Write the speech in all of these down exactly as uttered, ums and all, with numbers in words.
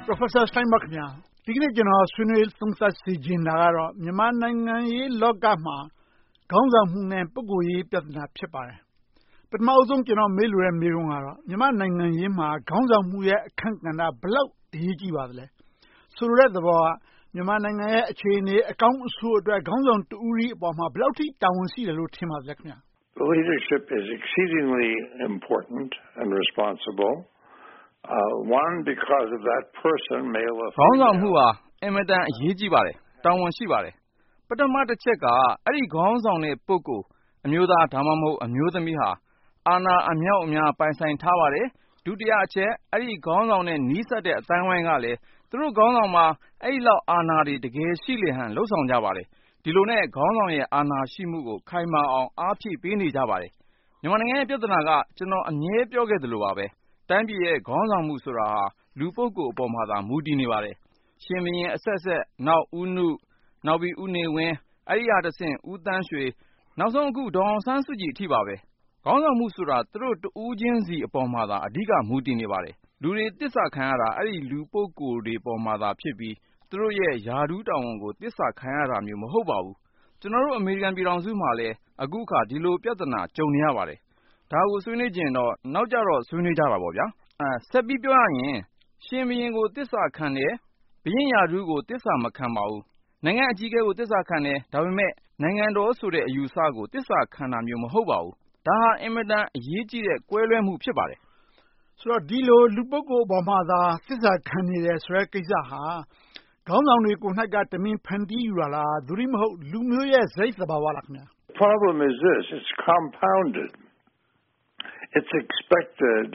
Professor Steinberg ခင်ဗျာ ဒီကနေ့ကျွန်တော်ဆွေးနွေးသုံးသပ်စေချင်တာကတော့မြန်မာနိုင်ငံရေးလောကမှာခေါင်းဆောင်မှုနဲ့ပုဂ္ဂိုလ်ရေးပြဿနာဖြစ်ပါတယ်ပထမအဆုံးကျွန်တော်မေးလိုတဲ့မေးခွန်းကတော့မြန်မာနိုင်ငံရေးမှာခေါင်းဆောင်မှုရဲ့အခန့်ကဏ္ဍဘယ်လောက်အရေးကြီးပါသလဲဆိုလိုတဲ့သဘောကမြန်မာနိုင်ငံရဲ့အခြေအနေအကောင်းအဆိုးအတွက်ခေါင်းဆောင်တဦးကြီးအပေါ်မှာဘယ်လောက်ထိတာဝန်ရှိတယ်လို့ထင်ပါသလဲခင်ဗျာ Leadership is exceedingly important and responsible. Uh, one, because of that person, male or female. ခေါင်းဆောင်မှုဟာအင်မတန်အရေးကြီးပါတယ်တာဝန်ရှိပါတယ်ပထမတစ်ချက်ကအဲ့ဒီခေါင်းဆောင်တဲ့ပုဂ္ဂိုလ်အမျိုးသားဒါမှမဟုတ်အမျိုးသမီးဟာအာဏာအမြောက်အများပိုင်ဆိုင်ထားပါတယ်ဒုတိယအချက်အဲ့ဒီခေါင်းဆောင်တဲ့နီးစပ်တဲ့အတိုင်းဝိုင်းကလည်းသူတို့ခေါင်းဆောင်မှာအဲ့ဒီလောက်အာဏာတွေတကယ်ရှိလေဟန်လှုပ်ဆောင်ကြပါတယ်ဒီလိုနဲ့ခေါင်းဆောင်ရဲ့အာဏာရှိမှုကိုခိုင်မာအောင်အားဖြည့်ပေးနေကြပါတယ်မြန်မာနိုင်ငံရဲ့ပြဿနာကကျွန်တော်အမြဲပြောခဲ့သလိုပါပဲတိုင်းပြည်ရဲ့ခေါင်းဆောင်မှုဆိုတာဟာလူပုဂ္ဂိုလ်အပေါ်မှာသာမူတည်နေပါတယ်ရှင်ဘုရင်အဆက်ဆက်နောက်ဦးနုနောက်ပြီးဦးနေဝင်းအဲ့ဒီဟာတဆင့်ဦးတန်းရွှေနောက်ဆုံးအခုဒေါအောင်ဆန်းစုကြည်အထိပါပဲခေါင်းဆောင်မှုဆိုတာသူတို့တဦးချင်းစီအပေါ်မှာသာအဓိကမူတည်နေပါတယ်လူတွေတစ္ဆာခံရတာအဲ့ဒီလူပုဂ္ဂိုလ်တွေပေါ်မှာသာဖြစ်ပြီးသူတို့ရဲ့ယာဒူးတောင်ဝန်ကိုတစ္ဆာခံရတာမျိုးမဟုတ်ပါဘူးကျွန်တော်တို့အမေရိကန်ပြည်ထောင်စုမှာလည်းအခုခါဒီလိုပြဿနာကြုံနေရပါတယ်ဒါကိုဆွေးနွေးကြရင်တော့နောက်ကြတော့ဆွေးနွေးကြတာပေါ့ဗျာအဲဆက်ပြီးပြောရရင်ရှင်ဘုရင်ကိုတစ္ဆာခံတယ်ဘုရင်ယာဒူးကိုတစ္ဆာမခံပါဘူးနိုင်ငံအကြီးအကဲကိုတစ္ဆာခံတယ်ဒါပေမဲ့နိုင်ငံတော်ဆိုတဲ့အယူဆကိုတစ္ဆာခံတာမျိုးမဟုတ်ပါဘူးဒါဟာအင်မတန်အရေးကြီးတဲ့ကွဲလွဲမှုဖြစ်ပါတယ်ဆိုတော့ဒီလိုလူပုဂ္ဂိုလ်ပေါ်မှာသာတစ္ဆာခံနေတယ်ဆိုတဲ့ကိစ္စဟာခေါင်းဆောင်တွေကိုယ်၌ကတမင်ဖန်တီးယူတာလားသူရိမဟုတ်လူမျိုးရဲ့စိတ်သဘာဝလားခင်ဗျာ The problem is this, it's compounded. It's expected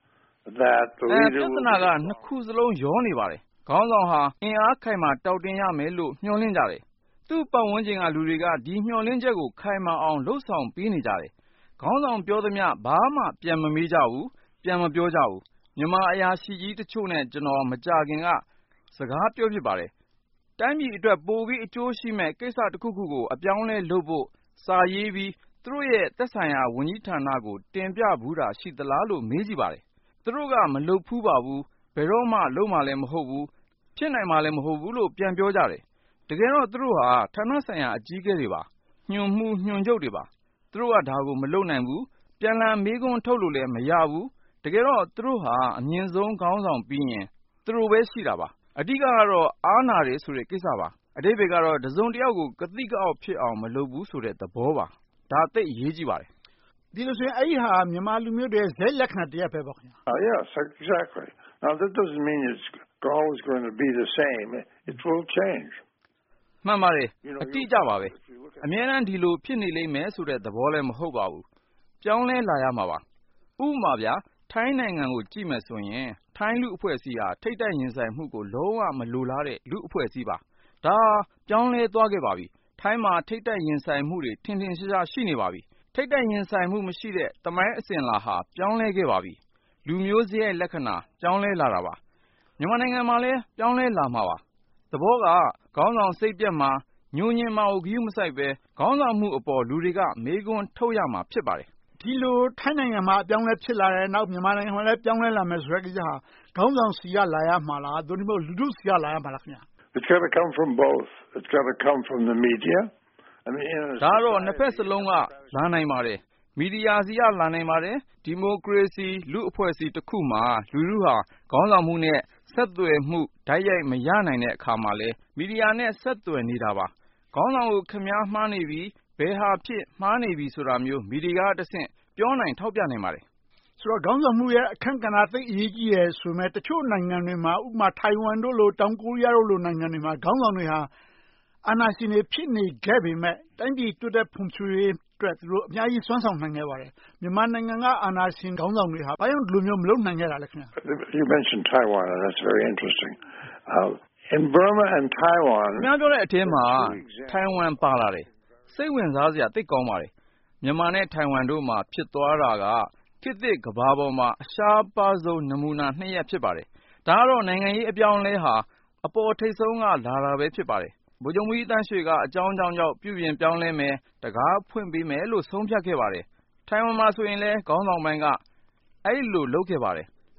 that the leader will... ပြဿနာကနှစ်ခုစလုံးရောနေပါတယ်ခေါင်းဆောင်ဟာအင်အားခိုင်မာတောက်တင်ရမယ်လို့မျှော်လင့်ကြတယ်သူ့ပတ်ဝန်းကျင်ကလူတွေကဒီမျှော်လင့်ချက်ကိုခိုင်မာအောင်လှုပ်ဆောင်ပေးနေကြတယ်ခေါင်းဆောင်ပြောသမျှဘာမှပြန်မမေးကြဘူးပြန်မပြောကြဘူးမြန်မာအရာရှိကြီးတချို့နဲ့ကျွန်တော်မကြခင်ကစကားပြောဖြစ်ပါတယ်တိုင်းပြည်အတွက်ပိုပြီးအကျိုးရှိမဲ့ကိစ္စတစ်ခုခုကိုအပြောင်းလဲလုပ်ဖို့စာရေးပြီးသူတို့ရဲ့သက်ဆိုင်ရာဝန်ကြီးဌာနကိုတင်ပြဘူးတာရှိသလားလို့မေးကြည့်ပါတယ်သူတို့ကမလုပ်ဖူးပါဘူးဘယ်တော့မှလုပ်မှလည်းမဟုတ်ဘူးဖြစ်နိုင်မှလည်းမဟုတ်ဘူးလို့ပြန်ပြောကြတယ်တကယ်တော့သူတို့ဟာဌာနဆိုင်ရာအကြီးအကဲတွေပါညွှန်မှုညွှန်ချုပ်တွေပါသူတို့ကဒါကိုမလုပ်နိုင်ဘူးပြန်လည်မေးခွန်းထုတ်လို့လည်းမရဘူးတကယ်တော့သူတို့ဟာအမြင့်ဆုံးခေါင်းဆောင်ပြီးရင်သူတို့ပဲရှိတာပါအဓိကကတော့အားနာတယ်ဆိုတဲ့ကိစ္စပါအဓိပ္ပာယ်ကတော့တစုံတစ်ယောက်ကိုကတိကအောက်ဖြစ်အောင်မလုပ်ဘူးဆိုတဲ့သဘောပါဒါသိအရေးကြီးပါတယ်ဒီလိုဆိုရင်အဲ့ဒီဟာမြန်မာလူမျိုးတွေဇက်လက္ခဏာတရားပဲပေါ့ခင်ဗျာ Oh yes, exactly. Now that doesn't mean it's always going to be the same. It will change. မှန်ပါတယ်အတိအကျပါပဲအများအားဒီလိုဖြစ်နေလိမ့်မယ်ဆိုတဲ့သဘောလည်းမဟုတ်ပါဘူးပြောင်းလဲလာရမှာပါဥပမာဗျာထိုင်းနိုင်ငံကိုကြည့်မယ်ဆိုရင်ထိုင်းလူအဖွဲ့အစည်းဟာထိတ်တိုက်ရင်ဆိုင်မှုကိုလုံးဝမလိုလားတဲ့လူအဖွဲ့အစည်းပါဒါပြောင်းလဲသွားခဲ့ပါပြီထိုင်းမှာထိတ်တိုက်ရင်ဆိုင်မှုတွေထင်ထင်ရှားရှားရှိနေပါပြီထိတ်တိုက်ရင်ဆိုင်မှုမရှိတဲ့တမိုင်းအစဉ်လာဟာပြောင်းလဲခဲ့ပါပြီလူမျိုးစရိုက်လက္ခဏာပြောင်းလဲလာတာပါမြန်မာနိုင်ငံမှာလည်းပြောင်းလဲလာမှာပါသဘောကခေါင်းဆောင်စိတ်ပြတ်မှာညှို့ညင်မှာကိုဂရုမစိုက်ပဲခေါင်းဆောင်မှုအပေါ်လူတွေကမေးခွန်းထုတ်ရမှာဖြစ်ပါတယ်ဒီလိုထိုင်းနိုင်ငံမှာအပြောင်းလဲဖြစ်လာတယ်နောက်မြန်မာနိုင်ငံမှာလည်းပြောင်းလဲလာမယ်ဆိုတဲ့ကိစ္စဟာခေါင်းဆောင်စီကလာရမှာလားသို့မဟုတ်လူထုစီကလာရမှာလားခင်ဗျာ It's got to come from both. It's got to come from the media. I mean, ဒါတော့နှစ်ဖက်စလုံးကလာနိုင်ပါတယ်မီဒီယာစီကလာနိုင်ပါတယ်ဒီမိုကရေစီလူအဖွဲ့အစည်းတစ်ခုမှာလူထုဟာခေါင်းဆောင်မှုနဲ့ဆက်သွယ်မှုဓာတ်ရိုက်မရနိုင်တဲ့အခါမှာလဲမီဒီယာနဲ့ဆက်သွယ်နေတာပါခေါင်းဆောင်ကိုခမားမှားနေပြီဘယ်ဟာဖြစ်မှားနေပြီဆိုတာမျိုးမီဒီယာတစ်ဆင့်ပြောနိုင်ထောက်ပြနိုင်ပါတယ်ဆိုတော့ခေါင်းဆောင်မှုရဲ့အခန့်ကဏ္ဍသိအရေးကြီးရယ်ဆိုမဲ့တချို့နိုင်ငံတွေမှာဥပမာထိုင်ဝမ်တို့လိုတောင်ကိုရီးယားတို့လိုနိုင်ငံတွေမှာခေါင်းဆောင်တွေဟာအာဏာရှင်တွေဖြစ်နေခဲ့ပေမဲ့တိုင်းပြည်တိုးတက်ဖွံ့ဖြိုးရေးအတွက်သူတို့အများကြီးစွမ်းဆောင်နိုင်ခဲ့ပါတယ်မြန်မာနိုင်ငံကအာဏာရှင်ခေါင်းဆောင်တွေဟာဘာကြောင့်ဒီလိုမျိုးမလုပ်နိုင်ခဲ့တာလဲခင်ဗျာ You mentioned Taiwan and that's very interesting. Uh, in Burma and Taiwan များပြောတဲ့အထဲမှာထိုင်ဝမ်ပါလာတယ်စိတ်ဝင်စားစရာသိကောင်းပါတယ်မြန်မာနဲ့ထိုင်ဝမ်တို့မှာဖြစ်သွားတာကခေတ်သစ်ကမ္ဘာပေါ်မှာအရှားပါဆုံးနမူနာနှစ်ရပ်ဖြစ်ပါတယ်ဒါကတော့နိုင်ငံရေးအပြောင်းလဲဟာအပေါ်ထိပ်ဆုံးကလာတာပဲဖြစ်ပါတယ်ဗိုလ်ချုပ်မှုကြီးတန်းရွှေကအကြောင်းကြောင့်ကြောင့်ပြုပြင်ပြောင်းလဲမယ်တကားဖွင့်ပေးမယ်လို့ဆုံးဖြတ်ခဲ့ပါတယ်ထိုင်ဝမ်မှာဆိုရင်လည်းခေါင်းဆောင်ပိုင်းကအဲ့လိုလုပ်ခဲ့ပါတယ်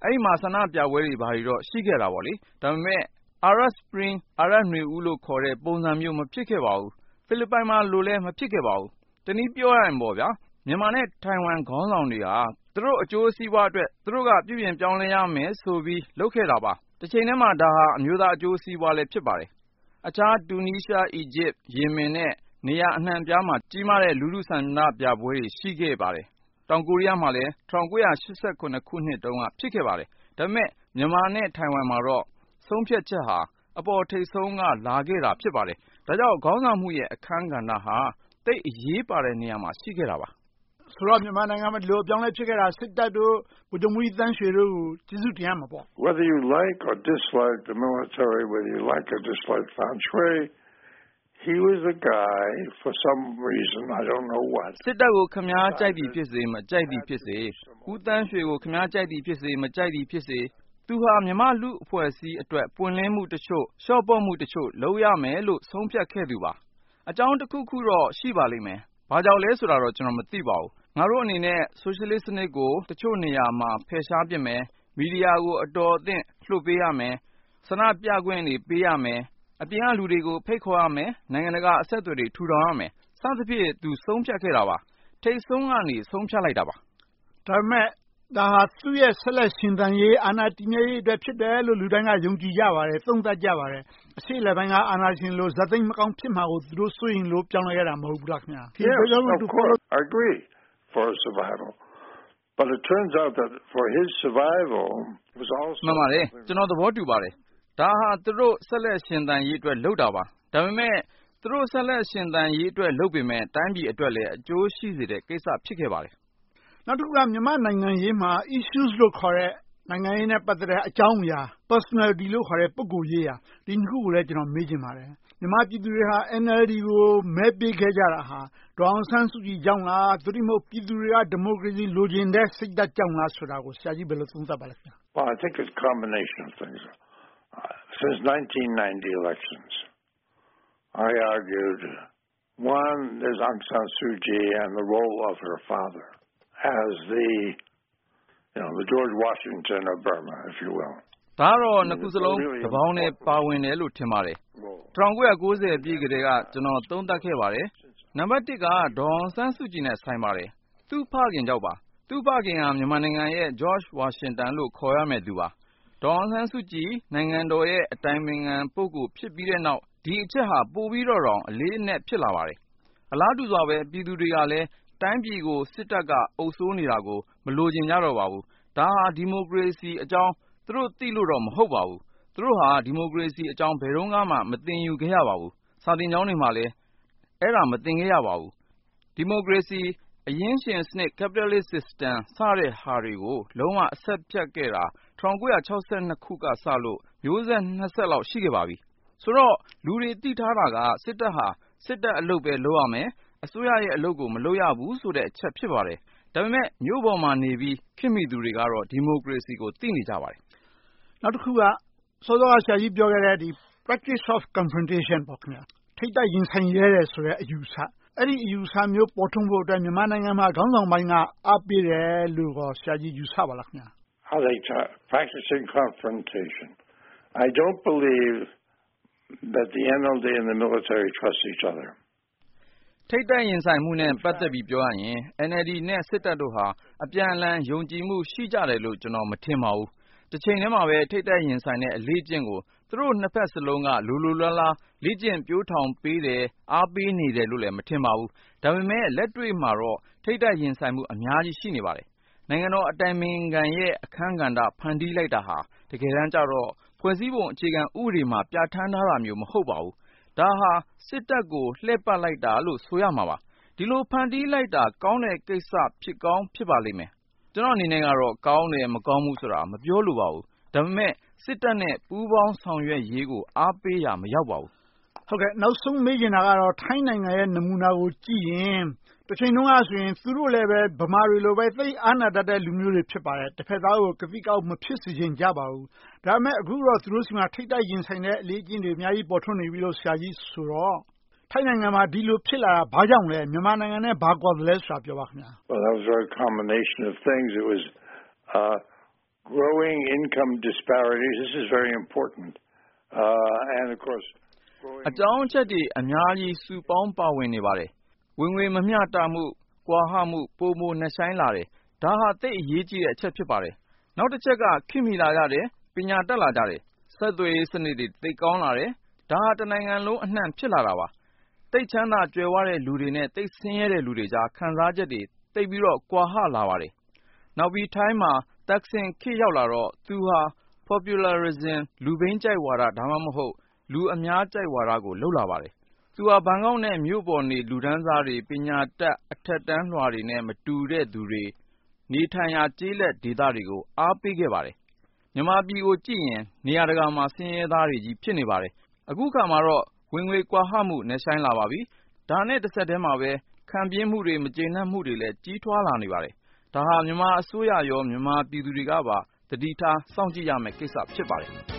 အဲဒီမှာဆန္ဒပြပွဲတွေဘာတွေတော့ရှိခဲ့တာပေါ့လေဒါပေမဲ့ Arab Spring အာရပ်နွေဦးလို့ခေါ်တဲ့ပုံစံမျိုးမဖြစ်ခဲ့ပါဘူးဖိလစ်ပိုင်မှာလိုလည်းမဖြစ်ခဲ့ပါဘူးတနည်းပြောရရင်ပေါ့ဗျာမြန်မာနဲ့ထိုင်ဝမ်ခေါင်းဆောင်တွေဟာသူတို့အကျိုးစီးပွားအတွက်သူတို့ကပြုပြင်ပြောင်းလဲရမယ်ဆိုပြီးလုပ်ခဲ့တာပါတစ်ချိန်တည်းမှာဒါဟာအမျိုးသားအကျိုးစီးပွားလည်းဖြစ်ပါတယ်အခြားတူနီးရှားအီဂျစ်ယီမင်နဲ့နေရာအနှံ့အပြားမှာကြီးမားတဲ့လူထုဆန္ဒပြပွဲတွေရှိခဲ့ပါတယ်တောင်ကိုရီးယားမှာလည်း၁၉၈၇ခုနှစ်တုန်းကဖြစ်ခဲ့ပါတယ်ဒါပေမဲ့မြန်မာနဲ့ထိုင်ဝမ်မှာတော့ဆုံးဖြတ်ချက်ဟာအပေါ်ထိပ်ဆုံးကလာခဲ့တာဖြစ်ပါတယ်ဒါကြောင့်ခေါင်းဆောင်မှုရဲ့အခန်းကဏ္ဍဟာတိတ်အရေးပါတဲ့နေရာမှာရှိခဲ့တာပါဆိုတော့မြန်မာနိုင်ငံမှာဒီလိုအပြောင်းလဲဖြစ်ခဲ့တာစစ်တပ်တို့ဗိုလ်ချုပ်မှူးကြီးသန်းရွှေတို့ကိုကျေးဇူးတင်ရမှာပေါ့ Whether you like or dislike the military, whether you like or dislike Van Shui, he was a guy for some reason, I don't know what. စစ်တပ်ကိုခမားကြိုက်သည်ဖြစ်စေမကြိုက်သည်ဖြစ်စေဦးသန်းရွှေကိုခမားကြိုက်သည်ဖြစ်စေမကြိုက်သည်ဖြစ်စေသူဟာမြန်မာလူအဖွဲ့အစည်းအတွက်ပွင့်လင်းမှုတချို့ရှော့ပေါ့မှုတချို့လုပ်ရမယ်လို့ဆုံးဖြတ်ခဲ့သူပါအကြောင်းတစ်ခုခုတော့ရှိပါလိမ့်မယ်ဘာကြောင့်လဲဆိုတာတော့ကျွန်တော်မသိပါဘူးငါတို့အနေနဲ့ဆိုရှယ်လစ်စနစ်ကိုတချို့နေရာမှာဖယ်ရှားပစ်မယ်မီဒီယာကိုအတော်အသင့်လွှတ်ပေးရမယ်ဆန္ဒပြခွင့်တွေပေးရမယ်အပြင်ကလူတွေကိုဖိတ်ခေါ်ရမယ်နိုင်ငံတကာအဆက်အသွယ်တွေထူထောင်ရမယ်စသဖြင့်သူဆုံးဖြတ်ခဲ့တာပါထိတ်ဆုံးကနေဆုံးဖြတ်လိုက်တာပါဒါပေမဲ့ဒါဟာသူ့ရဲ့ဆက်လက်ရှင်သန်ရေးအာဏာတည်မြဲရေးအတွက်ဖြစ်တယ်လို့လူတိုင်းကယုံကြည်ကြပါတယ်သုံးသပ်ကြပါတယ်အရှိလည်းပိုင်းကအာဏာရှင်လို့ဇာတ်သိမ်းမကောင်းဖြစ်မှာကိုသူတို့စိုးရင်လို့ပြောင်းလဲခဲ့တာမဟုတ်ဘူးလားခင်ဗျာ Yes, of course, I agree for survival. But it turns out that for his survival was also မှန်ပါတယ်ကျွန်တော်သဘောတူပါတယ်ဒါဟာသူတို့ဆက်လက်ရှင်သန်ရေးအတွက်လုပ်တာပါဒါပေမဲ့သူတို့ဆက်လက်ရှင်သန်ရေးအတွက်လုပ်ပေမဲ့တိုင်းပြည်အတွက်လည်းအကျိုးရှိစေတဲ့ကိစ္စဖြစ်ခဲ့ပါတယ်နောက်တစ်ခုကမြန်မာနိုင်ငံရေးမှာ issues လို့ခေါ်တဲ့နိုင်ငံရေးနဲ့ပတ်သက်တဲ့အကြောင်းအရာ personality လို့ခေါ်တဲ့ပုဂ္ဂိုလ်ရေးရာဒီနှစ်ခုကိုလည်းကျွန်တော်မေးချင်ပါတယ်မြန်မာပြည်သူတွေဟာ N L D ကိုမဲပေးခဲ့ကြတာဟာဒေါ်အောင်ဆန်းစုကြည်ကြောင့်လားသို့တည်းမဟုတ်ပြည်သူတွေကဒီမိုကရေစီလိုချင်တဲ့စိတ်ဓာတ်ကြောင့်လားဆိုတာကိုဆရာကြီးဘယ်လိုသုံးသပ်ပါလဲခင်ဗျာ Well, I think it's a combination of things. Uh, since nineteen ninety elections, I argued one is Aung San Suu Kyi and the role of her father as the, you know, the George Washington of Burma, if you will. ဒါတော့နှစ်ခုစလုံးသဘောနဲ့ပါဝင်တယ်လို့ထင်ပါတယ်၁၉၉၀ပြည့်ကလေးကကျွန်တော်သုံးသပ်ခဲ့ပါတယ်နံပါတ်တစ်ကဒေါ်အောင်ဆန်းစုကြည်နဲ့ဆိုင်ပါတယ်သူ့ဖခင်ကြောင့်ပါသူ့ဖခင်ဟာမြန်မာနိုင်ငံရဲ့ George Washington လို့ခေါ်ရမယ်သူပါဒေါ်အောင်ဆန်းစုကြည်နိုင်ငံတော်ရဲ့အတိုင်ပင်ခံပုဂ္ဂိုလ်ဖြစ်ပြီးတဲ့နောက်ဒီအချက်ဟာပိုပြီးတော့တောင်အလေးအနက်ဖြစ်လာပါတယ်အလားတူစွာပဲပြည်သူတွေကလည်းတိုင်းပြည်ကိုစစ်တပ်ကအုပ်စိုးနေတာကိုမလိုချင်ကြတော့ပါဘူးဒါဟာဒီမိုကရေစီအကြောင်းသူတို့သိလို့တော့မဟုတ်ပါဘူးသူတို့ဟာဒီမိုကရေစီအကြောင်းဘယ်တော့မှမသင်ယူခဲ့ရပါဘူးစာသင်ကျောင်းတွေမှာလည်းအဲ့ဒါမသင်ခဲ့ရပါဘူးဒီမိုကရေစီအရင်းရှင်စနစ် capitalist system စတဲ့ဟာတွေကိုလုံးဝအဆက်ဖြတ်ခဲ့တာ၁၉၆၂ခုကစလို့မျိုးဆက်နှစ်ဆက်လောက်ရှိခဲ့ပါပြီဆိုတော့လူတွေသိထားတာကစစ်တပ်ဟာစစ်တပ်အလုပ်ပဲလုပ်ရမယ်အစိုးရရဲ့အလုပ်ကိုမလုပ်ရဘူးဆိုတဲ့အချက်ဖြစ်ပါတယ်ဒါပေမဲ့မြို့ပေါ်မှာနေပြီးခင်မိသူတွေကတော့ဒီမိုကရေစီကိုသိနေကြပါတယ်နောက်တစ်ခုကစောစောကဆရာကြီးပြောခဲ့တဲ့ဒီ practice of confrontation ပေါ့ခင်ဗျာထိပ်တိုက်ရင်ဆိုင်ရဲတယ်ဆိုတဲ့အယူဆအဲ့ဒီအယူဆမျိုးပေါ်ထွန်းဖို့အတွက်မြန်မာနိုင်ငံမှာခေါင်းဆောင်ပိုင်းကအားပေးတယ်လို့ဟောဆရာကြီးယူဆပါလားခင်ဗျာ How they practicing confrontation. I don't believe that the N L D and the military trust each other. ထိပ်တိုက်ရင်ဆိုင်မှုနဲ့ပတ်သက်ပြီးပြောရရင် N L D နဲ့စစ်တပ်တို့ဟာအပြန်အလှန်ယုံကြည်မှုရှိကြတယ်လို့ကျွန်တော်မထင်ပါဘူးတစ်ချိန်တည်းမှာပဲထိပ်တိုက်ရင်ဆိုင်တဲ့အလေးကျင့်ကိုသူတို့နှစ်ဖက်စလုံးကလူလူလားလားလေ့ကျင့်ပြိုးထောင်ပေးတယ်အားပေးနေတယ်လို့လည်းမထင်ပါဘူးဒါပေမဲ့လက်တွေ့မှာတော့ထိပ်တိုက်ရင်ဆိုင်မှုအများကြီးရှိနေပါတယ်နိုင်ငံတော်အတိုင်ပင်ခံရဲ့အခန်းကဏ္ဍဖန်တီးလိုက်တာဟာတကယ်တမ်းကျတော့ဖွဲ့စည်းပုံအခြေခံဥပဒေမှာပြဋ္ဌာန်းထားတာမျိုးမဟုတ်ပါဘူးဒါဟာစစ်တပ်ကိုလှည့်ပတ်လိုက်တာလို့ဆိုရမှာပါဒီလိုဖန်တီးလိုက်တာကောင်းတဲ့ကိစ္စဖြစ်ကောင်းဖြစ်ပါလိမ့်မယ်ကျွန်တော်အနေနဲ့ကတော့ကောင်းတယ်မကောင်းဘူးဆိုတာမပြောလိုပါဘူးဒါပေမဲ့စစ်တပ်နဲ့ပူးပေါင်းဆောင်ရွက်ရေးကိုအားပေးရမရောက်ပါဘူးဟုတ်ကဲ့နောက်ဆုံးမေးချင်တာကတော့ထိုင်းနိုင်ငံရဲ့နမူနာကိုကြည့်ရင်တစ်ချိန်လုံးကဆိုရင်သူတို့လည်းပဲဗမာတွေလိုပဲသိအာဏာတတ်တဲ့လူမျိုးတွေဖြစ်ပါတယ်တစ်ဖက်သားကိုကတိကောက်မဖြစ်စေချင်ကြပါဘူးဒါပေမဲ့အခုတော့သူတို့စီမှာထိတ်တိုက်ရင်ဆိုင်တဲ့အလေးအကျင့်တွေအများကြီးပေါ်ထွန်းနေပြီလို့ဆရာကြီးဆိုတော့ထိုင်းနိုင်ငံမှာဒီလိုဖြစ်လာတာဘာကြောင့်လဲမြန်မာနိုင်ငံနဲ့ဘာကွာသလဲဆိုတာပြောပါခင်ဗျာ Well, that was a combination of things. It was uh growing income disparities. This is very important. Uh, and of course, အကြောင်းအချက်တွေအများကြီးစုပေါင်းပါဝင်နေပါတယ်။ဝင်ငွေမမျှတမှု၊ကွာဟမှုပိုမိုနက်ရှိုင်းလာတယ်။ဒါဟာသိပ်အရေးကြီးတဲ့အချက်ဖြစ်ပါတယ်။နောက်တစ်ချက်ကခေတ်မီလာကြတယ်။ပညာတတ်လာကြတယ်။ဆက်သွယ်ရေးစနစ်တွေသိပ်ကောင်းလာတယ်။ဒါဟာတစ်နိုင်ငံလုံးအနှံ့ဖြစ်လာတာပါ။သိပ်ချမ်းသာကြွယ်ဝတဲ့လူတွေနဲ့သိပ်ဆင်းရဲတဲ့လူတွေကြားခံစားချက်တွေသိပ်ပြီးတော့ကွာဟလာပါတယ်။နောက်ပြီးထိုင်းမှာသက်ဆင်ခေတ်ရောက်လာတော့သူဟာ popularism လူဘိန်းကြိုက်ဝါဒဒါမှမဟုတ်လူအများကြိုက်ဝါဒကိုလှုပ်လာပါတယ်။သူဟာဘန်ကောက်နဲ့မြို့ပေါ်နေလူဒန်းစားတွေပညာတတ်အထက်တန်းလွှာတွေနဲ့မတူတဲ့သူတွေနေထိုင်ရာကျေးလက်ဒေသတွေကိုအားပေးခဲ့ပါတယ်။မြန်မာပြည်ကိုကြည့်ရင်နေရာတကာမှာဆင်းရဲသားတွေကြီးဖြစ်နေပါတယ်။အခုခါမှာတော့ဝင်ငွေကွာဟမှုနက်ရှိုင်းလာပါပြီ။ဒါနဲ့တစ်ဆက်တည်းမှာပဲခံပြင်းမှုတွေမကျေနပ်မှုတွေလည်းကြီးထွားလာနေပါတယ်။ဒါဟာမြန်မာအစိုးရရောမြန်မာပြည်သူတွေကပါသတိထားစောင့်ကြည့်ရမယ့်ကိစ္စဖြစ်ပါတယ်